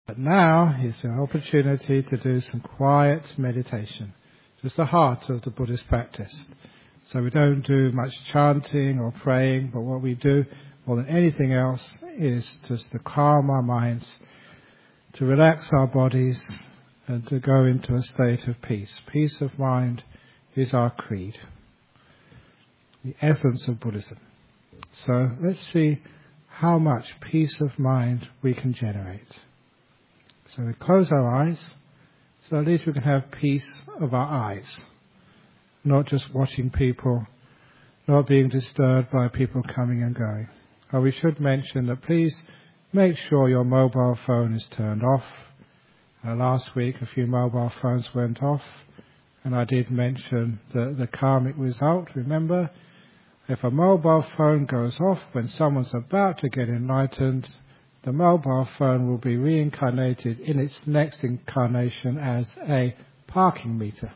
But now is the opportunity to do some quiet meditation, just the heart of the Buddhist practice. So we don't do much chanting or praying, but what we do more than anything else is just to calm our minds, to relax our bodies, and to go into a state of peace. Peace of mind is our creed, the essence of Buddhism. So let's see how much peace of mind we can generate. So we close our eyes, so at least we can have peace of our eyes, not just watching people, not being disturbed by people coming and going. We should mention that please make sure your mobile phone is turned off. Last week a few mobile phones went off, and I did mention the karmic result. Remember, if a mobile phone goes off when someone's about to get enlightened, the mobile phone will be reincarnated in its next incarnation as a parking meter,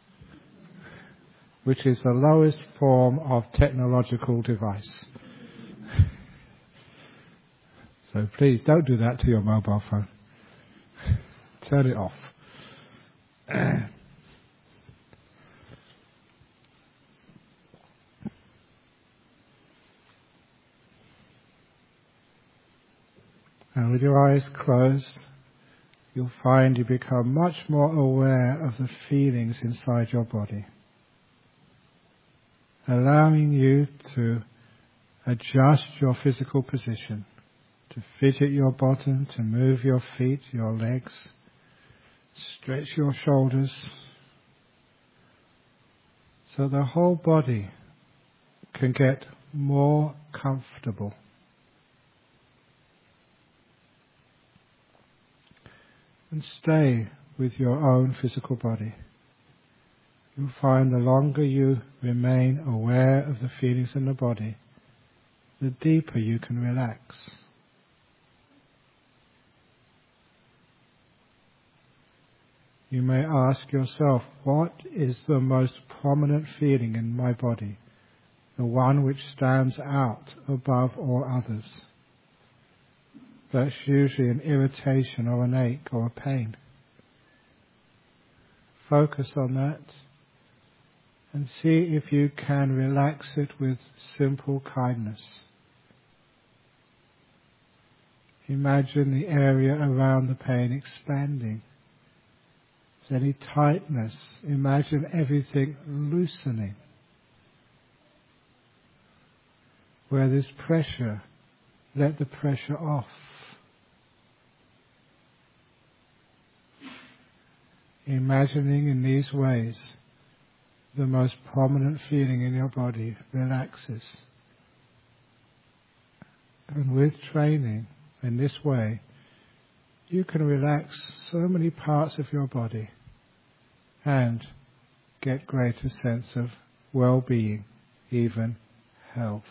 which is the lowest form of technological device. So please don't do that to your mobile phone. Turn it off. And with your eyes closed, you'll find you become much more aware of the feelings inside your body, allowing you to adjust your physical position, to fidget your bottom, to move your feet, your legs, stretch your shoulders, so the whole body can get more comfortable. And stay with your own physical body. You'll find the longer you remain aware of the feelings in the body, the deeper you can relax. You may ask yourself, what is the most prominent feeling in my body, the one which stands out above all others? That's usually an irritation or an ache or a pain. Focus on that and see if you can relax it with simple kindness. Imagine the area around the pain expanding. If there's any tightness, imagine everything loosening. Where there's pressure, let the pressure off. Imagining in these ways the most prominent feeling in your body relaxes. And with training in this way, you can relax so many parts of your body and get greater sense of well-being, even health.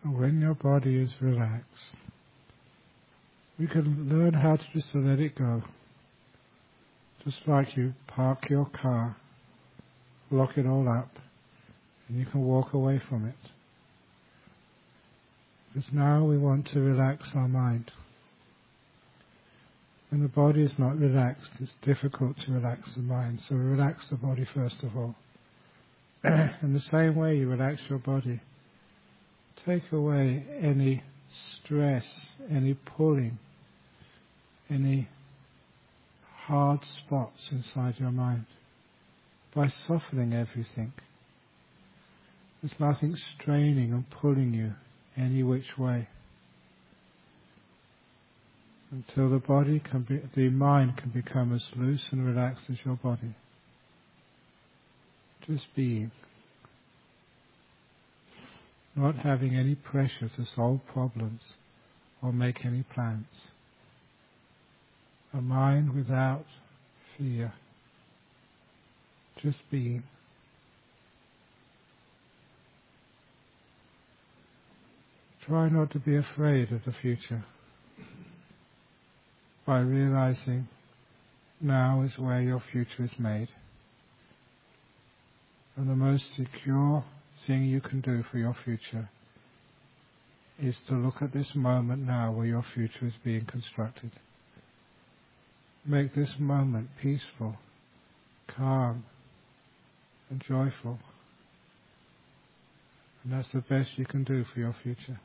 And when your body is relaxed, we can learn how to just let it go. Just like you park your car, lock it all up, and you can walk away from it. Because now we want to relax our mind. When the body is not relaxed, it's difficult to relax the mind. So we relax the body first of all. In the same way you relax your body, take away any stress, any pulling, any hard spots inside your mind by softening everything. There's nothing straining and pulling you any which way until the mind can become as loose and relaxed as your body. Just being. Not having any pressure to solve problems or make any plans. A mind without fear. Just being. Try not to be afraid of the future by realizing now is where your future is made. And the most secure thing you can do for your future is to look at this moment now where your future is being constructed. Make this moment peaceful, calm, and joyful. And that's the best you can do for your future.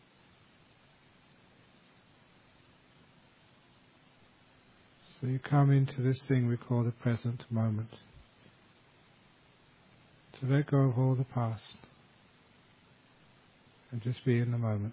So you come into this thing we call the present moment. To let go of all the past and just be in the moment.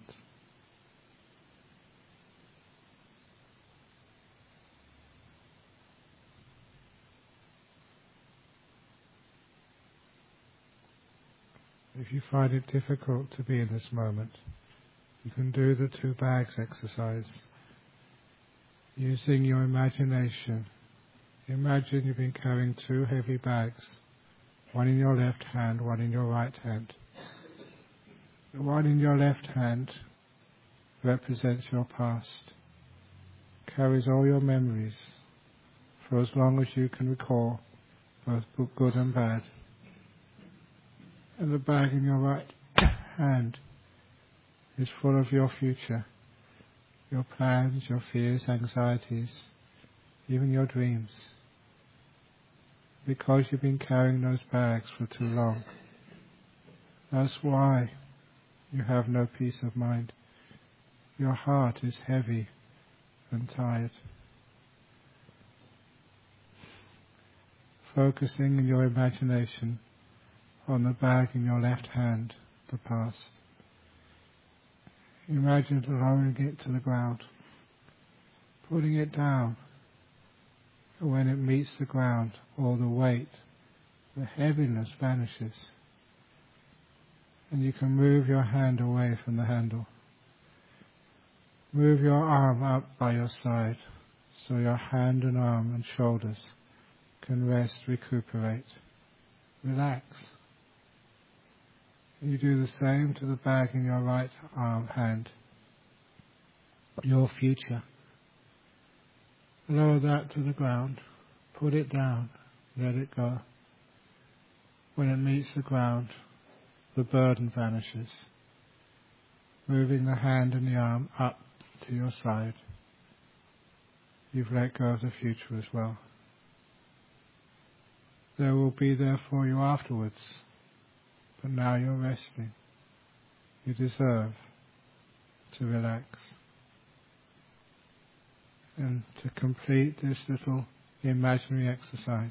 If you find it difficult to be in this moment, you can do the 2 bags exercise. Using your imagination. Imagine you've been carrying 2 heavy bags. One in your left hand, one in your right hand. The one in your left hand represents your past, carries all your memories for as long as you can recall, both good and bad. And the bag in your right hand is full of your future, your plans, your fears, anxieties, even your dreams. Because you've been carrying those bags for too long. That's why you have no peace of mind. Your heart is heavy and tired. Focusing in your imagination on the bag in your left hand, the past. Imagine lowering it to the ground, putting it down. And when it meets the ground, all the weight, the heaviness vanishes. And you can move your hand away from the handle. Move your arm up by your side, so your hand and arm and shoulders can rest, recuperate, relax. And you do the same to the bag in your right hand, your future. Lower that to the ground, put it down, let it go. When it meets the ground, the burden vanishes. Moving the hand and the arm up to your side, you've let go of the future as well. There will be there for you afterwards, but now you're resting. You deserve to relax. And to complete this little imaginary exercise,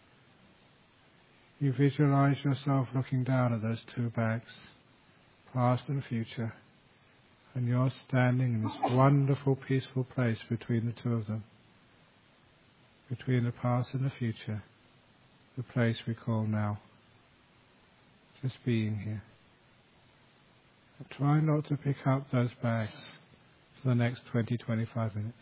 you visualize yourself looking down at those 2 bags, past and future, and you're standing in this wonderful, peaceful place between the 2 of them, between the past and the future, the place we call now. Just being here. And try not to pick up those bags for the next 20-25 minutes.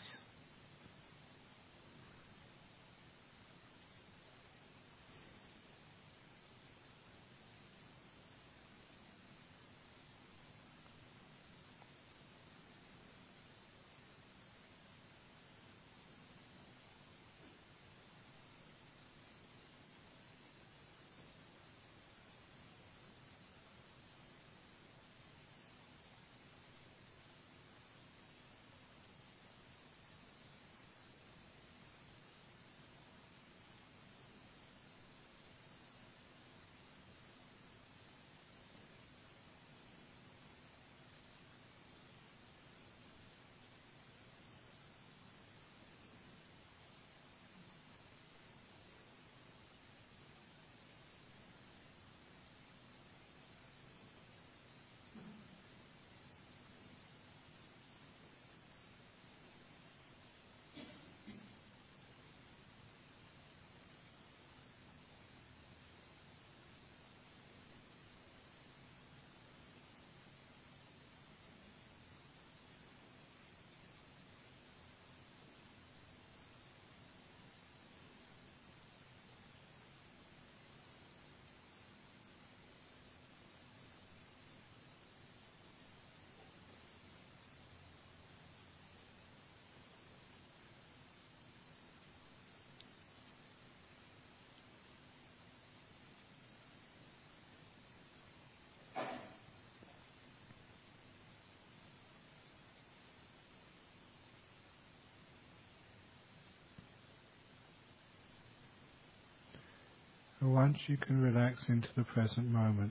So once you can relax into the present moment,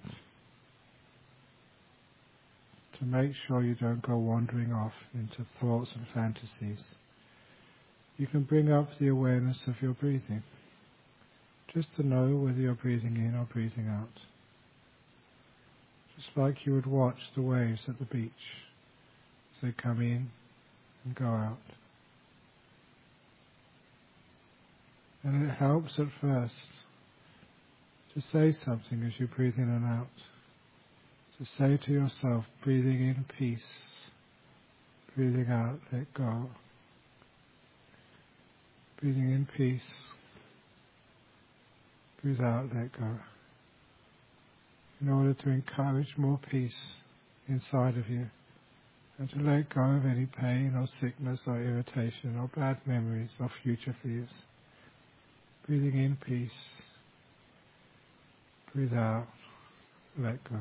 to make sure you don't go wandering off into thoughts and fantasies, you can bring up the awareness of your breathing, just to know whether you're breathing in or breathing out. Just like you would watch the waves at the beach as they come in and go out. And it helps at first to say something as you breathe in and out. To say to yourself, breathing in peace, breathing out, let go. Breathing in peace, breathe out, let go. In order to encourage more peace inside of you and to let go of any pain or sickness or irritation or bad memories or future fears. Breathing in peace, breathe out, let go.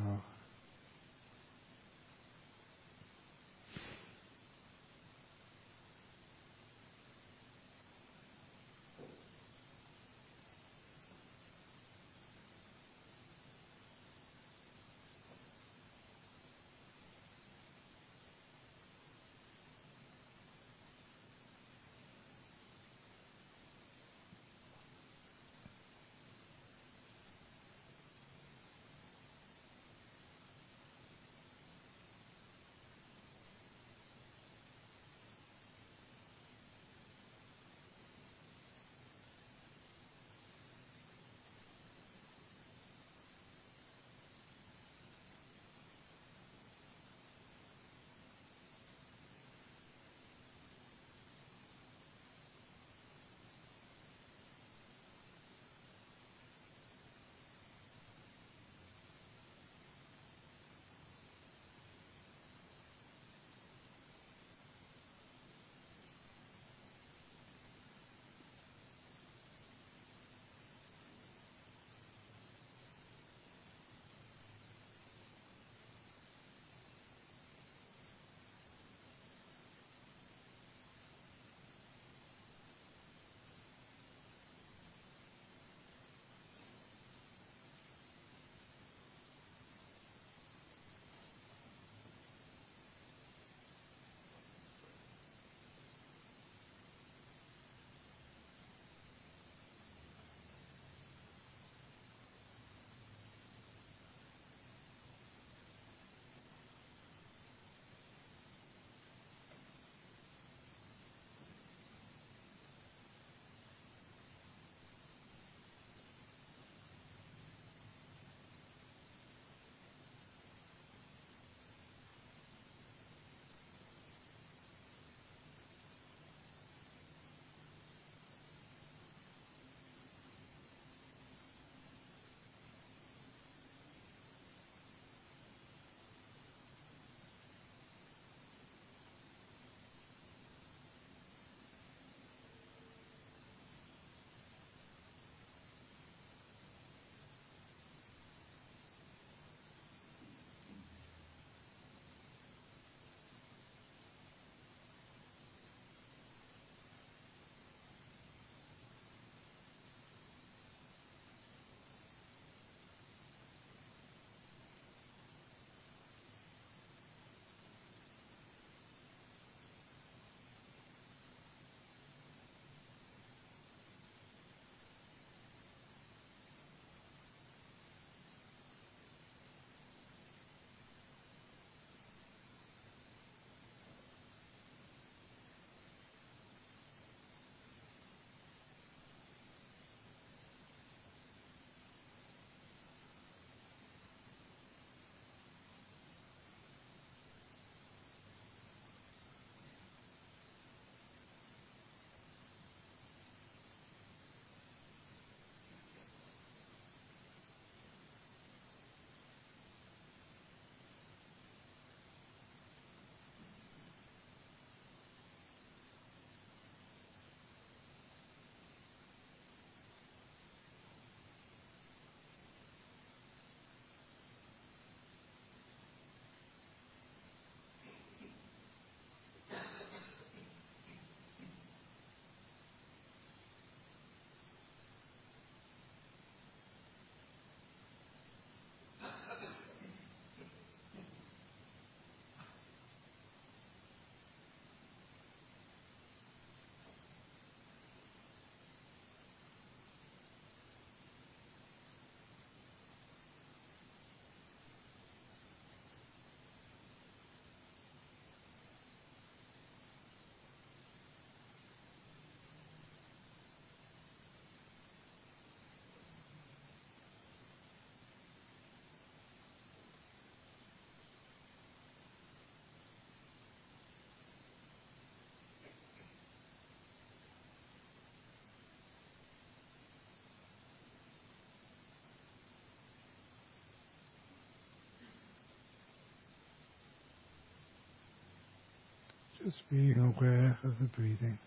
Just being aware of the breathing.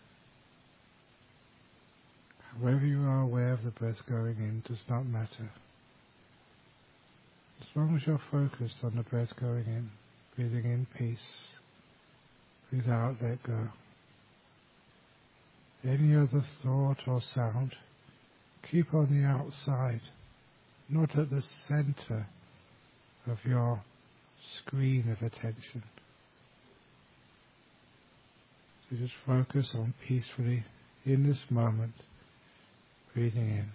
However you are aware of the breath going in does not matter. As long as you're focused on the breath going in, breathing in peace, breathe out, let go. Any other thought or sound, keep on the outside, not at the center of your screen of attention. So just focus on peacefully, in this moment, breathing in.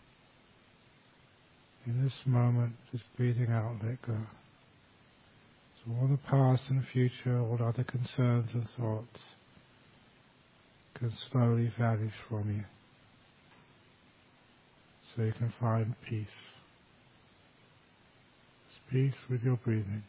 In this moment, just breathing out, let go. So all the past and future, all other concerns and thoughts can slowly vanish from you. So you can find peace. It's peace with your breathing.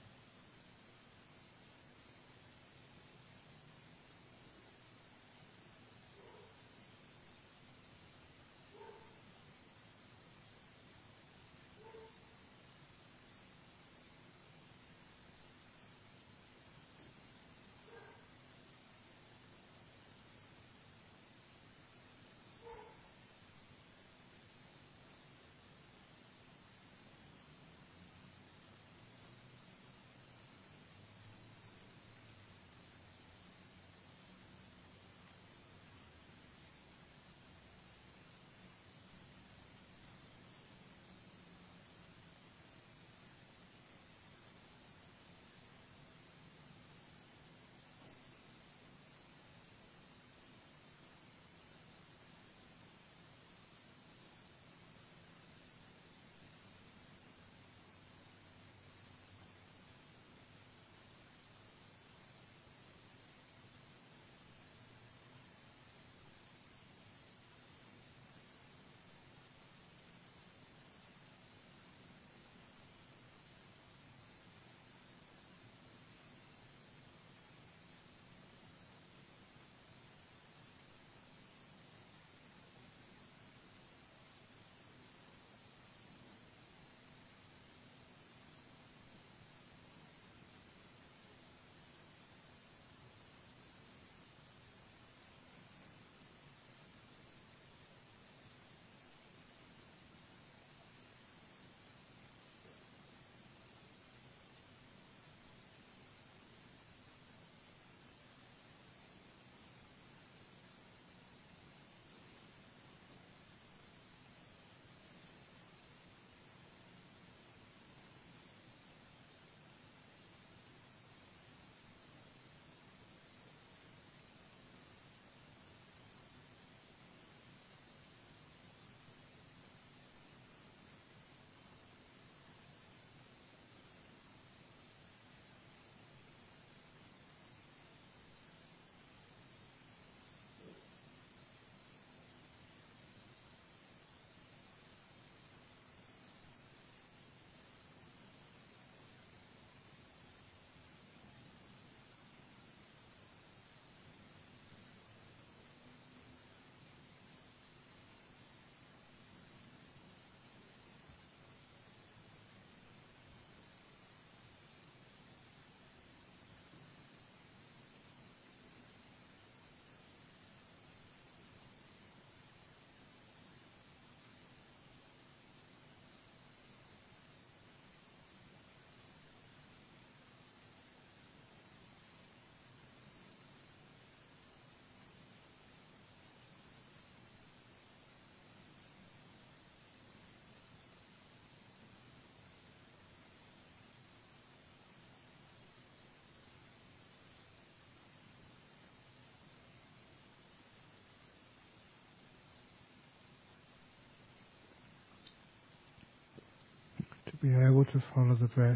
To be able to follow the breath,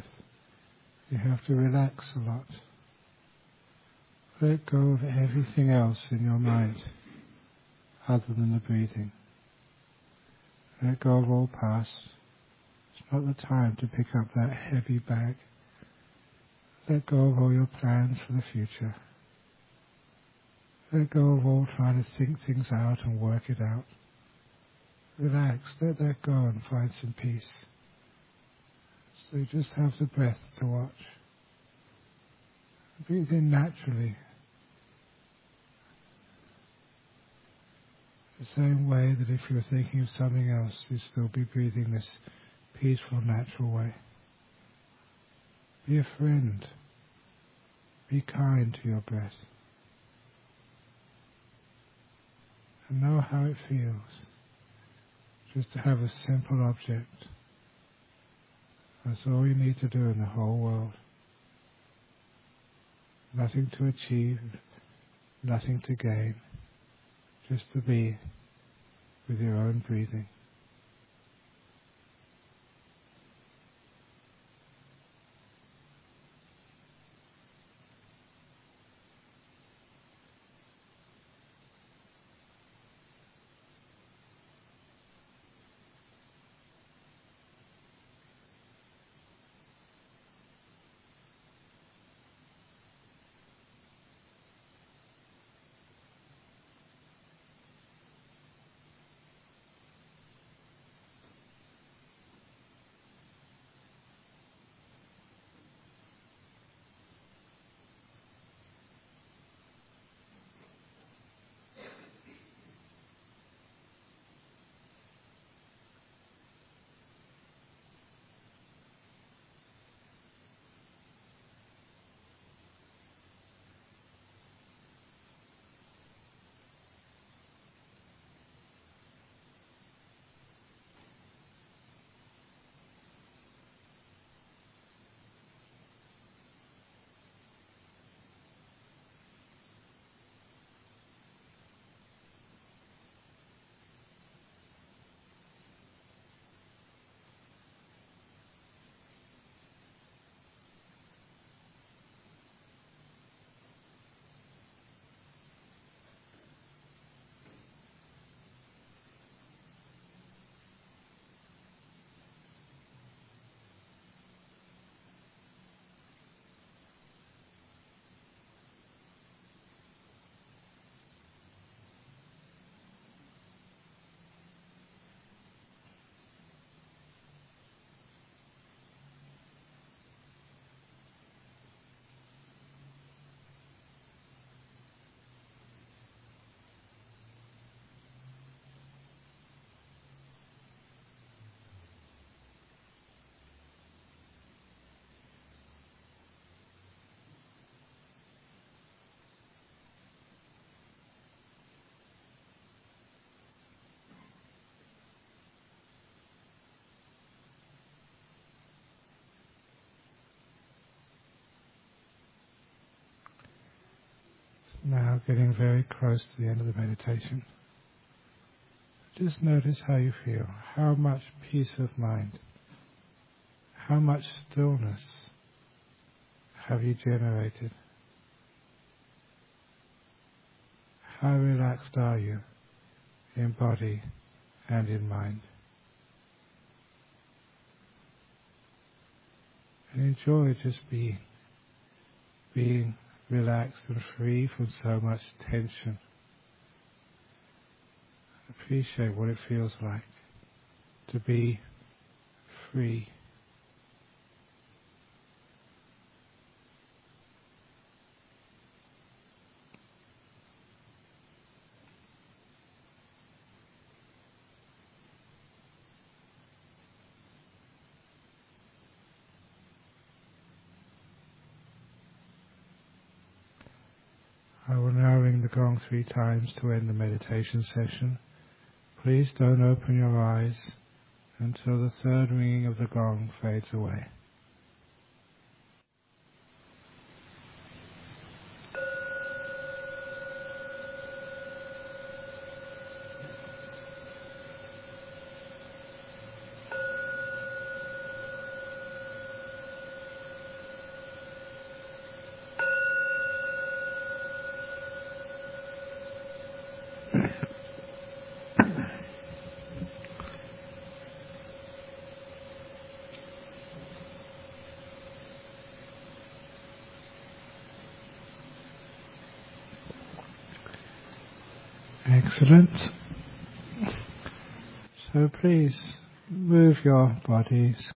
you have to relax a lot. Let go of everything else in your mind other than the breathing. Let go of all past. It's not the time to pick up that heavy bag. Let go of all your plans for the future. Let go of all trying to think things out and work it out. Relax, let that go and find some peace. So you just have the breath to watch. Breathe in naturally, The same way that if you were thinking of something else, you'd still be breathing this peaceful, natural way. Be a friend. Be kind to your breath. And know how it feels just to have a simple object. That's all you need to do in the whole world. Nothing to achieve, nothing to gain, just to be with your own breathing. Now getting very close to the end of the meditation. Just notice how you feel, how much peace of mind, how much stillness have you generated? How relaxed are you in body and in mind? And enjoy just being relaxed and free from so much tension. Appreciate what it feels like to be free. I will now ring the gong 3 times to end the meditation session. Please don't open your eyes until the 3rd ringing of the gong fades away. Excellent. So please move your body